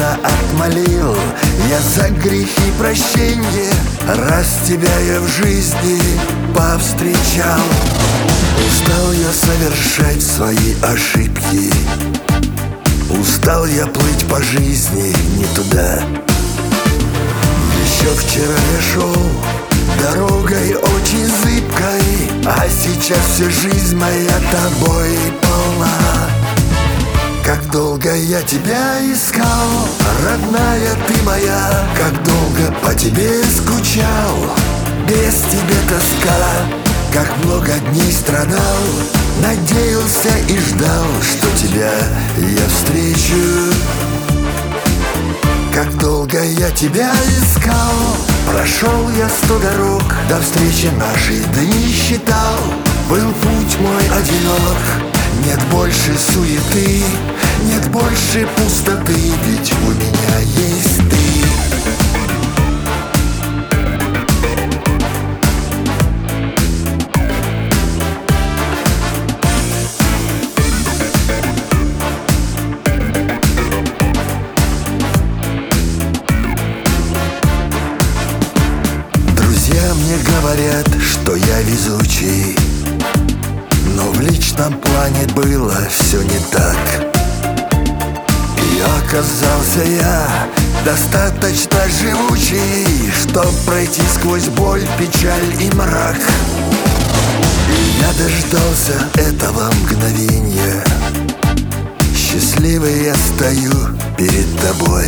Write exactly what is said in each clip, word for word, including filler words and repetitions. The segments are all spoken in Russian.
мысленно отмолил я за грехи прощенье, раз тебя я в жизни повстречал. Устал я совершать свои ошибки, устал я плыть по жизни не туда. Еще вчера я шел дорогой очень зыбкой, а сейчас вся жизнь моя тобой полна. Как долго я тебя искал, родная ты моя, как долго по тебе скучал, без тебя тоска. Как много дней страдал, надеялся и ждал, что тебя я встречу. Как долго я тебя искал, прошел я сто дорог, до встречи нашей дни считал. Был путь мой одинок, нет больше суеты, нет больше пустоты, ведь у меня есть ты. Мне говорят, что я везучий, но в личном плане было все не так. И оказался я достаточно живучий, чтоб пройти сквозь боль, печаль и мрак. И я дождался этого мгновения, счастливый я стою перед тобой,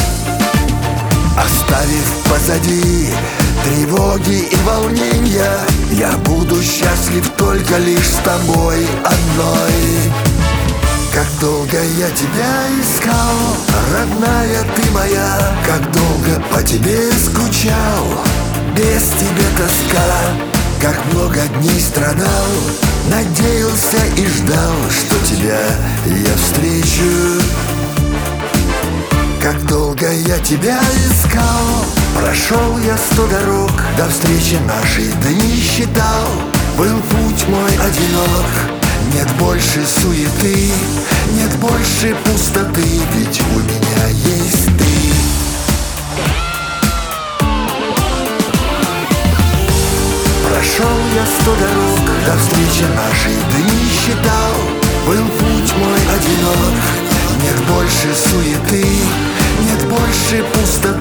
оставив позади тревоги и волнения. Я буду счастлив только лишь с тобой одной. Как долго я тебя искал, родная ты моя, как долго по тебе скучал, без тебя тоска. Как много дней страдал, надеялся и ждал, что тебя я встречу. Как долго я тебя искал, прошел я сто дорог, до встречи нашей дни считал. Был путь мой одинок, нет больше суеты, нет больше пустоты, ведь у меня есть ты. Прошел я сто дорог, до встречи нашей дни считал. Был путь мой одинок, нет больше суеты, нет больше пустоты.